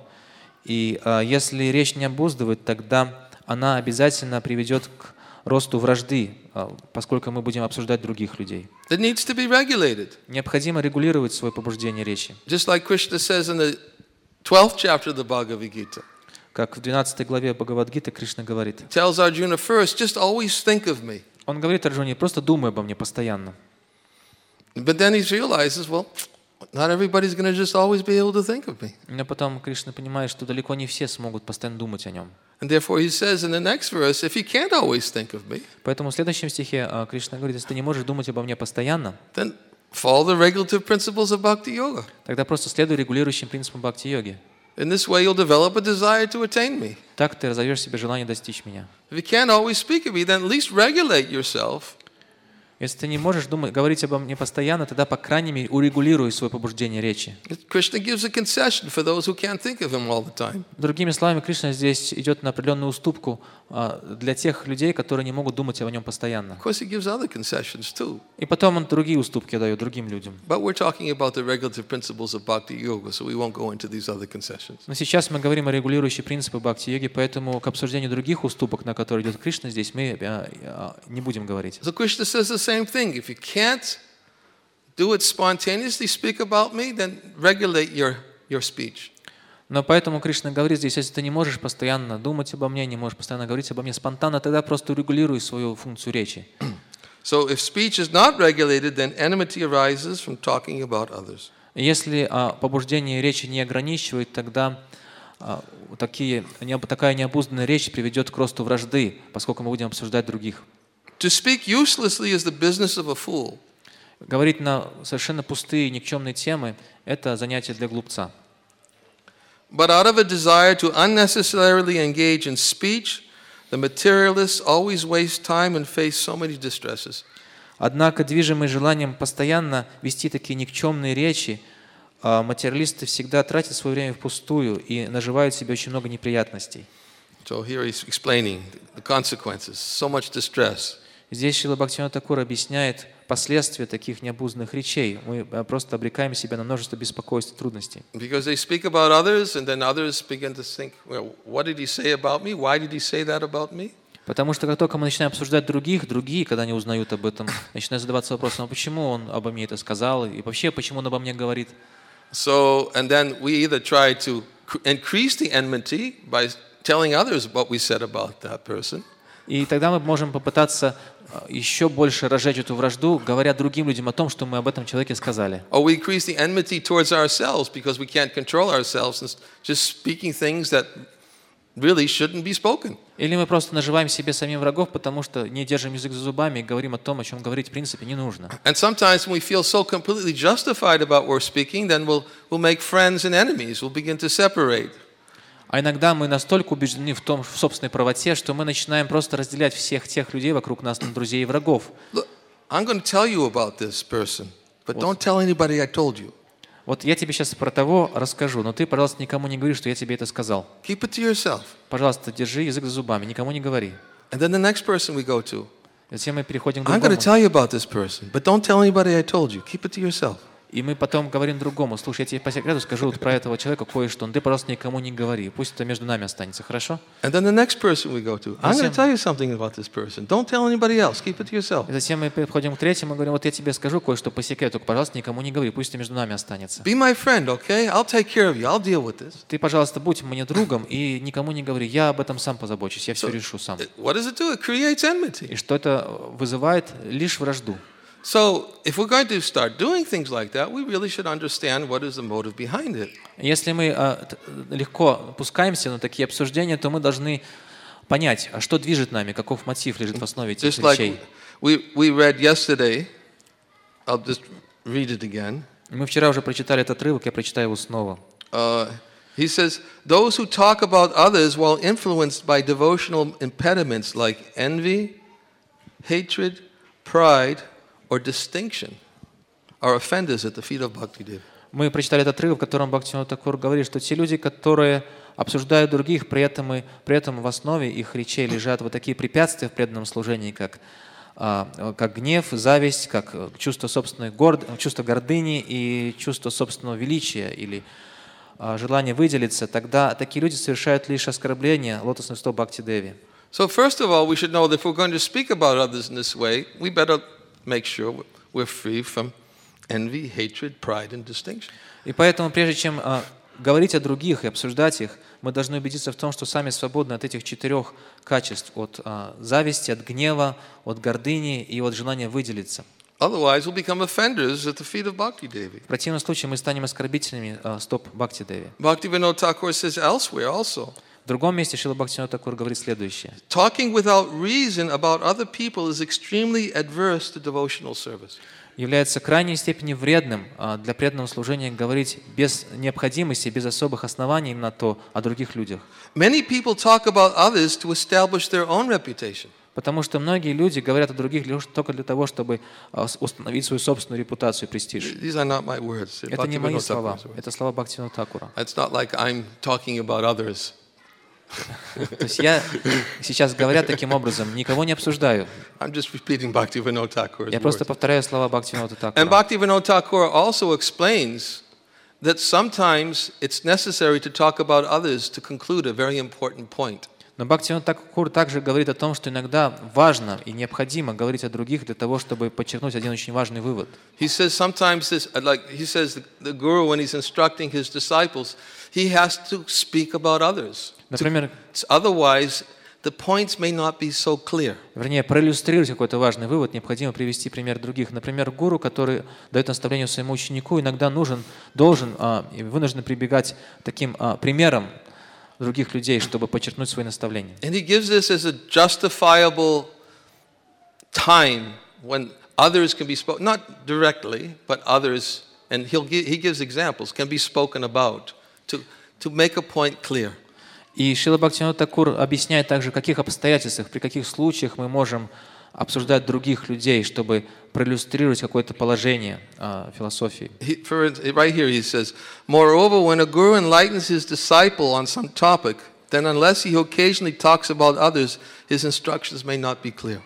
И а, если речь не обуздывает, тогда она обязательно приведет к росту вражды, а, поскольку мы будем обсуждать других людей. It needs to be regulated. Необходимо регулировать свое побуждение речи. Just like Krishna says in the twelfth chapter of the Bhagavad Gita. Как в двенадцатой главе Бхагавад-гиты Кришна говорит. He tells Arjuna first, just always think of me. Он говорит Арджуне, просто думай обо мне постоянно. But then he realizes, well, not everybody's going to just always be able to think of me. Но потом Кришна понимает, что далеко не все смогут постоянно думать о нем. And therefore he says in the next verse, if you can't always think of me, Поэтому в следующем стихе а, Кришна говорит, если ты не можешь думать обо мне постоянно, then follow the regulative principles of Bhakti Yoga. тогда просто следуй регулирующим принципам бхакти-йоги. In this way, you'll develop a desire to attain me. Так ты разовьешь себе желание достичь меня. If you can't always speak of me, then at least regulate yourself. Если ты не можешь думать, говорить обо мне постоянно, тогда, по крайней мере, урегулируй свое побуждение речи. Krishna gives a concession for those who can't think of him all the time. Другими словами, Кришна здесь идет на определенную уступку а, для тех людей, которые не могут думать о нем постоянно. Of course, he gives other concessions too. И потом он другие уступки дает другим людям. But we're talking about the regulative principles of Bhakti Yoga, so we won't go into these other concessions. Но сейчас мы говорим о регулирующих принципах бхакти-йоги, поэтому к обсуждению других уступок, на которые идет Кришна, здесь мы а, а, не будем говорить. So Krishna says the same thing. If you can't do it spontaneously, speak about me, then regulate your, your speech. Но поэтому Кришна говорит здесь, если ты не можешь постоянно думать обо мне, не можешь постоянно говорить обо мне спонтанно, тогда просто урегулируй свою функцию речи. So if speech is not regulated, then enmity arises from talking about others. Если а, побуждение речи не ограничивает, тогда а, такие, не, такая необузданная речь приведет к росту вражды, поскольку мы будем обсуждать других. To speak uselessly is the business of a fool. Говорить на совершенно пустые, никчемные темы – это занятие для глупца. But out of a desire to unnecessarily engage in speech, the materialists always waste time and face so many distresses. Однако, движимые желанием постоянно вести такие никчемные речи, а, материалисты всегда тратят свое время впустую и наживают себе очень много неприятностей. So here he's explaining the consequences, so much distress. Здесь Шрила Бхактивинода Тхакур объясняет последствия таких необузданных речей. Мы просто обрекаем себя на множество беспокойств и трудностей. Because they speak about others, and then others begin to think, well, what did he say about me? Why did he say that about me? Потому что как только мы начинаем обсуждать других, другие, когда они узнают об этом, начинают задаваться вопросом, а почему он обо мне это сказал, и вообще, почему он обо мне говорит. So, and then we either try to increase the enmity by telling others what we said about that person. И тогда мы можем попытаться еще больше разжечь эту вражду, говоря другим людям о том, что мы об этом человеке сказали. Or we increase the enmity towards ourselves because we can't control ourselves and just speaking things that really shouldn't be spoken. Или мы просто наживаем себе самим врагов, потому что не держим язык за зубами и говорим о том, о чем говорить в принципе не нужно. And sometimes when we feel so completely justified about what we're speaking, then we'll, we'll make friends and enemies. We'll begin to separate. А иногда мы настолько убеждены в том, в собственной правоте, что мы начинаем просто разделять всех тех людей вокруг нас на друзей и врагов. Look, I'm going to tell you about this person, but don't tell anybody I told you. Вот я тебе сейчас про того расскажу, но ты, пожалуйста, никому не говори, что я тебе это сказал. Keep it to yourself. Пожалуйста, держи язык за зубами, никому не говори. And then the next person we go to, Затем мы переходим к I'm going to другому. tell you about this person, but don't tell anybody I told you. Keep it to yourself. И мы потом говорим другому: слушай, я тебе по секрету скажу вот про этого человека кое-что, но ты, пожалуйста, никому не говори. Пусть это между нами останется, хорошо? And then the next person we go to, I'm going to tell you something about this person. Don't tell anybody else. Keep it to yourself. И затем мы переходим к третьему и говорим: вот я тебе скажу кое-что по секрету, только, пожалуйста, никому не говори, пусть это между нами останется. Be my friend, okay? I'll take care of you. I'll deal with this. Ты, пожалуйста, будь мне другом и никому не говори, я об этом сам позабочусь, я все решу сам. What does it do? It creates enmity. И что это вызывает лишь вражду. So if we're going to start doing things like that, we really should understand what is the motive behind it. Если мы а, т- легко пускаемся на такие обсуждения, то мы должны понять, а что движет нами, каков мотив лежит в основе этих Just like речей. we, we read yesterday, I'll just read it again. Мы вчера уже прочитали этот отрывок, я прочитаю его снова. Uh, he says, those who talk about others while influenced by devotional impediments like envy, hatred, pride, or distinction are offenders at the feet of Bhaktidev. Мы прочитали этот отрывок, в котором Бхактивинода Такур говорит, что те люди, которые обсуждают других, при этом, и, при этом в основе их речей лежат вот такие препятствия в преданном служении, как, а, как гнев, зависть, как чувство собственной горд... чувство гордыни и чувство собственного величия или а, желание выделиться, тогда такие люди совершают лишь оскорбление лотосных стоп Бхактидеви. So first of all, we should know that if we're going to speak about others in this way, we better make sure we're free from envy, hatred, pride, and distinction. И поэтому, прежде чем а, говорить о других и обсуждать их, мы должны убедиться в том, что сами свободны от этих четырех качеств: от а, зависти, от гнева, от гордыни и от желания выделиться. Otherwise, we'll become offenders at the feet of Bhakti Devi. В противном случае мы станем оскорбителями а, стоп Бхакти-деви. Bhaktivinoda Thakur says elsewhere also, В другом месте Шрила Бхактивинода Такур говорит следующее. talking without reason about other people is extremely adverse to devotional service. Является крайней степени вредным а, для преданного служения говорить без необходимости, без особых оснований на то о других людях. Many people talk about others to establish their own reputation. Потому что многие люди говорят о других лишь только для того, чтобы а, с- установить свою собственную репутацию и престиж. These are not my words. They're Это не мои Bhaktivinoda слова, Thakur's words. это слова Бхактивинода Такура. It's not like I'm talking about others. То есть я сейчас, говоря таким образом, никого не обсуждаю. I'm just repeating Bhaktivinoda Thakur's Я просто words. повторяю слова Бхактивинода And Такура. Bhaktivinoda Thakur also explains that sometimes it's necessary to talk about others to conclude a very important point. Но Бхактивинода Такур также говорит о том, что иногда важно и необходимо говорить о других для того, чтобы подчеркнуть один очень важный вывод. He says sometimes this, like he says, the, the guru when he's instructing his disciples, he has to speak about others. Например, Otherwise, the points may not be so clear. вернее, проиллюстрировать какой-то важный вывод, необходимо привести пример других. Например, гуру, который дает наставление своему ученику, иногда нужен, должен а, и вынужден прибегать к таким а, примерам других людей, чтобы подчеркнуть свои наставления. And he gives this as a justifiable time when others can be spoken, not directly, but others, and he'll give, he gives examples, can be spoken about to, to make a point clear. И Шрила Бхактивинода Такур объясняет также, в каких обстоятельствах, при каких случаях мы можем обсуждать других людей, чтобы проиллюстрировать какое-то положение а, философии. He, for, in- right here he says, moreover, when a guru enlightens his disciple on some topic, then unless he occasionally talks about others, his instructions may not be clear.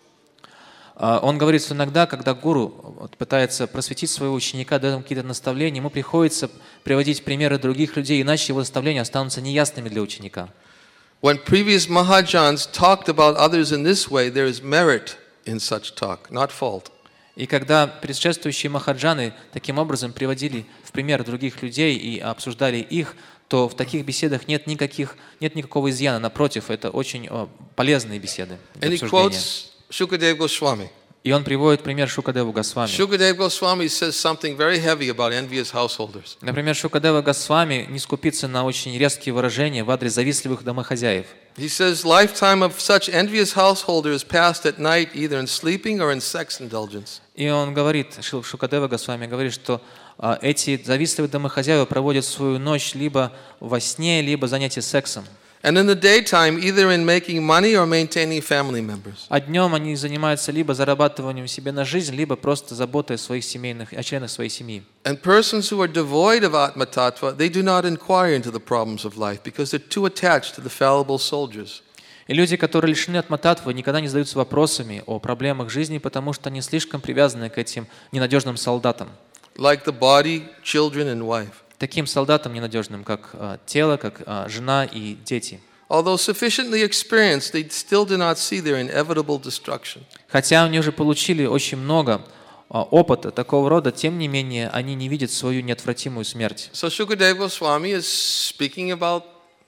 А, Он говорит, что иногда, когда гуру вот, пытается просветить своего ученика, дать ему какие-то наставления, ему приходится приводить примеры других людей, иначе его наставления останутся неясными для ученика. When previous Mahajans talked about others in this way, there is merit in such talk, not fault. И когда предшествующие махаджаны таким образом приводили в пример других людей и обсуждали их, то в таких беседах нет никаких, нет никакого изъяна. Напротив, это очень о, полезные беседы для And he обсуждения. quotes Shukadeva Goswami. И он приводит пример Шукадеву Госвами. Shukadeva Goswami says something very heavy about envious householders. Например, Шукадева Госвами не скупится на очень резкие выражения в адрес завистливых домохозяев. He says, lifetime of such envious householder is passed at night either in sleeping or in sex indulgence. И он говорит, Шил- Шукадева Госвами говорит, что а, эти завистливые домохозяева проводят свою ночь либо во сне, либо занятия сексом. And in the daytime, either in making money or maintaining family members. А днем они занимаются либо зарабатыванием себе на жизнь, либо просто заботой о своих семейных, о членах своей семьи. And persons who are devoid of Atma Tattva, they do not inquire into the problems of life because they're too attached to the fallible soldiers. И люди, которые лишены атмататтвы, никогда не задаются вопросами о проблемах жизни, потому что они слишком привязаны к этим ненадежным солдатам. Like the body, children, and wife. Таким солдатам ненадежным, как а, тело, как а, жена и дети. Although sufficiently experienced, they still do not see their inevitable destruction. Хотя они уже получили очень много а, опыта такого рода, тем не менее, они не видят свою неотвратимую смерть. So Shukadeva Goswami is speaking about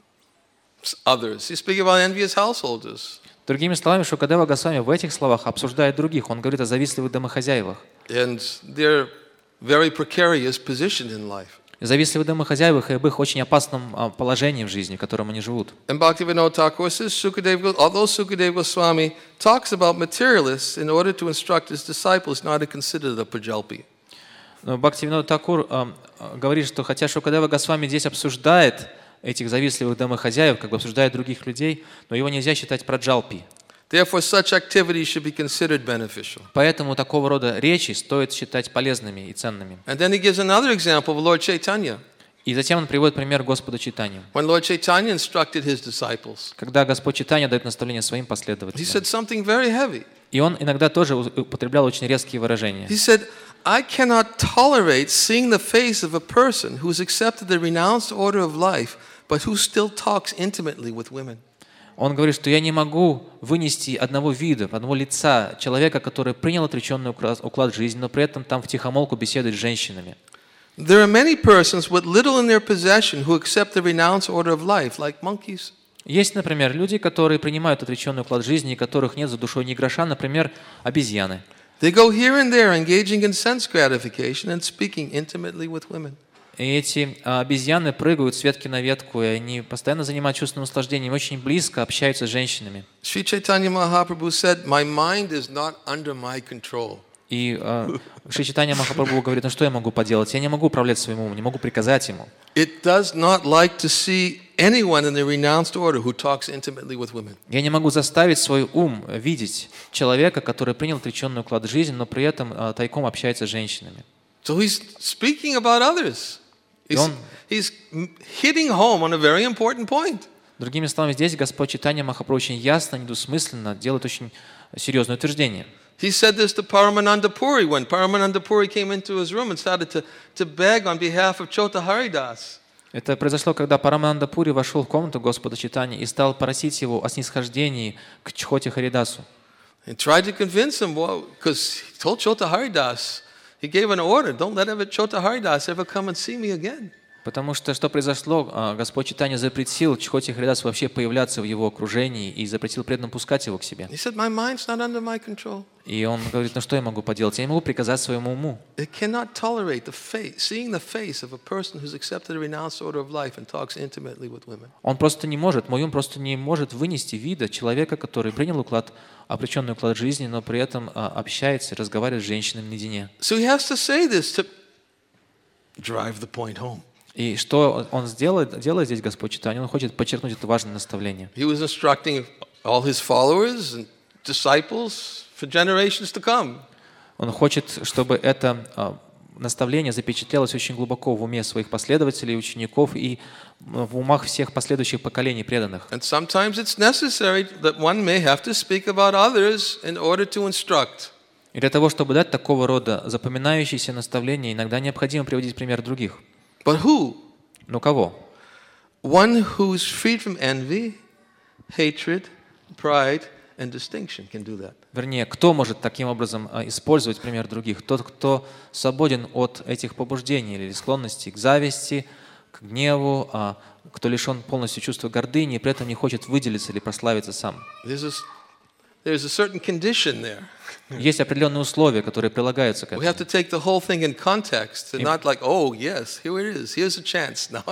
others. He's speaking about envious householders. Другими словами, Шукадева Госвами в этих словах обсуждает других. Он говорит о завистливых домохозяевах. And their very precarious position in life. Завистливых домохозяевах и об их очень опасном а, положении в жизни, в котором они живут. And Bhaktivinoda Thakur says, Sukadeva, although Sukadeva Goswami talks about materialists in order to instruct his disciples not to consider the Prajalpi. Но Бхактивинода Такур а, а, говорит, что хотя Шукадева Госвами здесь обсуждает этих завистливых домохозяев, как бы обсуждает других людей, но его нельзя считать праджалпи. Therefore, such activities should be considered beneficial. Поэтому такого рода речи стоит считать полезными и ценными. And then he gives another example of Lord Chaitanya. И затем он приводит пример Господа Чайтаньи. When Lord Chaitanya instructed his disciples, Когда Господь Чайтанья дает наставление своим he последователям. said something very heavy. И он иногда тоже употреблял очень резкие выражения. He said, I cannot tolerate seeing the face of a person who has accepted the renounced order of life, but who still talks intimately with women. Он говорит, что я не могу вынести одного вида, одного лица человека, который принял отреченный уклад жизни, но при этом там втихомолку беседует с женщинами. There are many persons with little in their possession who accept the renounced order of life, like monkeys. Есть, например, люди, которые принимают отреченный уклад жизни, и которых нет за душой ни гроша, например, обезьяны. They go here and there, engaging in sense gratification and speaking intimately with women. И эти а, обезьяны прыгают с ветки на ветку, и они постоянно занимают чувственным наслаждением, очень близко общаются с женщинами. Sri Chaitanya Mahaprabhu said, my mind is not under my control. И а, Шри Чайтанья Махапрабху говорит, ну что я могу поделать? Я не могу управлять своим умом, не могу приказать ему. It does not like to see anyone in the renounced order who talks intimately with women. Я не могу заставить свой ум видеть человека, который принял отреченный уклад жизни, но при этом а, тайком общается с женщинами. So he's speaking about others. He's, он- he's hitting home on a very important point. Другими словами, здесь Господь Чайтанья Махапрабху очень ясно, недвусмысленно делает очень серьезное утверждение. He said this to Paramananda Puri when Paramananda Puri came into his room and started to, to beg on behalf of Chota Haridas. Это произошло, когда Парамананда Пури вошел в комнату Господа Чайтаньи и стал просить его о снисхождении к Чхоте Харидасу. And tried to convince him, well, because he told Chota Haridas, he gave an order, don't let ever Chota Haridas ever come and see me again. Потому что что произошло? А, Господь Чайтанья запретил Чхоте Харидасу вообще появляться в его окружении и запретил преданным пускать его к себе. He said, my mind's not under my control. И он говорит, ну что я могу поделать? Я не могу приказать своему уму. It cannot tolerate the face, seeing the face of a person who's accepted a renounced order of life and talks intimately with women. Он просто не может, мой ум просто не может вынести вида человека, который принял уклад, определенный уклад жизни, но при этом а, общается и разговаривает с женщинами наедине. So he has to say this to drive the point home. И что он сделает, делает здесь Господь Чайтанья? Он хочет подчеркнуть это важное наставление. He was instructing all his followers and disciples for generations to come. Он хочет, чтобы это а, наставление запечатлелось очень глубоко в уме своих последователей, учеников и в умах всех последующих поколений преданных. And sometimes it's necessary that one may have to speak about others in order to instruct. И для того, чтобы дать такого рода запоминающиеся наставления, иногда необходимо приводить пример других. But who? Ну кого? One who's freed from envy, hatred, pride, and distinction can do that. Вернее, кто может таким образом а, использовать пример других? Тот, кто свободен от этих побуждений или склонностей к зависти, к гневу, а, кто лишен полностью чувства гордыни и при этом не хочет выделиться или прославиться сам. There's a there's a certain condition there. Есть определенные условия, которые прилагаются к We have этому. to take the whole thing in context and not like, oh, yes, here it is. Here's a chance. Now I,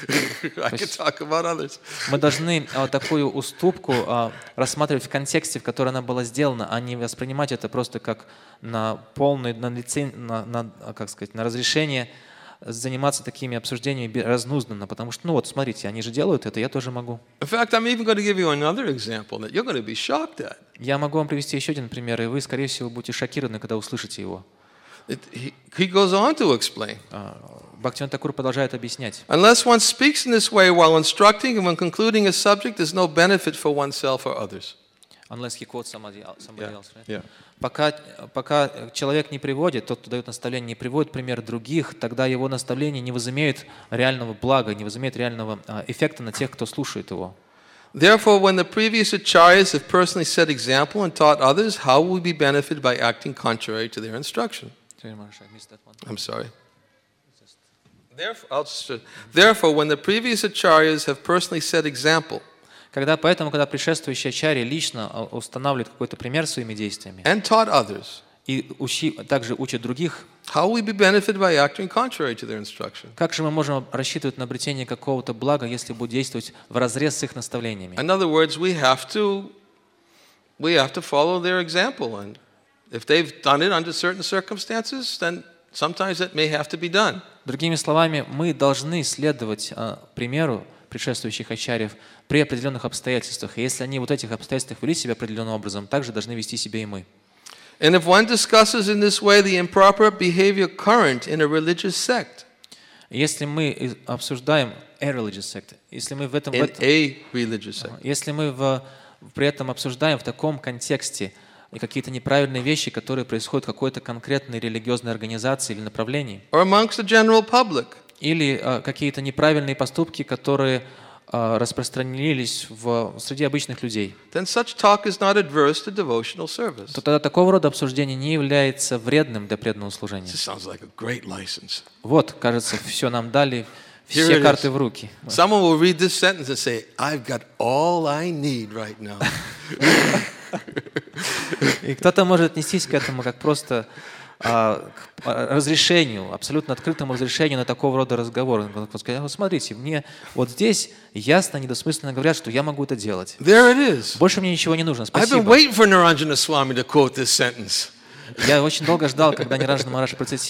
I can talk about others. Мы должны а, такую уступку а, рассматривать в контексте, в котором она была сделана, а не воспринимать это просто как на полное, на, лицен... на, на, а, как сказать, на разрешение заниматься такими обсуждениями бе- разнузданно, потому что, ну вот, смотрите, они же делают это, я тоже могу. In fact, I'm even going to give you another example that you're going to be shocked at. Я могу вам привести еще один пример, и вы, скорее всего, будете шокированы, когда услышите его. It, he, he goes on to explain. А, Бхактивинода Такур продолжает объяснять. Unless one speaks in this way while instructing and when concluding a subject, there's no benefit for oneself or others. Unless he quotes somebody else, somebody else, right? Yeah. Пока, пока человек не приводит, тот, кто дает наставление, не приводит пример других, тогда его наставление не возымеет реального блага, не возымеет реального а, эффекта на тех, кто слушает его. Therefore, when the previous acharyas have personally set example and taught others, how will we be benefited by acting contrary to their instruction? I'm sorry. Therefore, I'll just, therefore, when the previous acharyas have personally set example Когда, поэтому, когда предшествующий ачарья лично а, устанавливает какой-то пример своими действиями and taught others, и учи, также учит других, how will we be benefited by acting contrary to their instruction? как же мы можем рассчитывать на обретение какого-то блага, если будет действовать вразрез с их наставлениями? In other words, we have to we have to follow their example, and if they've done it under certain circumstances, then sometimes it may have to be done. Другими словами, мы должны следовать а, примеру предшествующих ачарьев при определенных обстоятельствах. И если они в вот этих обстоятельствах вели себя определенным образом, также должны вести себя и мы. And if one discusses in this way the improper behavior current in a religious sect, Если мы обсуждаем a religious sect, если мы в этом, в in этом a religious sect, если мы в, при этом обсуждаем в таком контексте какие-то неправильные вещи, которые происходят в какой-то конкретной религиозной организации или направлении, or amongst the general public, или а, какие-то неправильные поступки, которые а, распространились в, среди обычных людей, then such talk is not adverse to devotional service. то тогда такого рода обсуждение не является вредным для преданного служения. This sounds like a great license. Вот, кажется, все нам дали, Here все it карты is. в руки. Someone will read this sentence and say, I've got all I need right now. И кто-то может отнестись к этому как просто а, к разрешению, абсолютно открытому разрешению на такого рода разговор. Он может сказать: вот смотрите, мне вот здесь ясно, недвусмысленно говорят, что я могу это делать. There it is. Больше мне ничего не нужно, I've been спасибо. waiting for Naranjana Swami to quote this sentence. Я очень долго ждал, когда Ниранджана Махарадж процитирует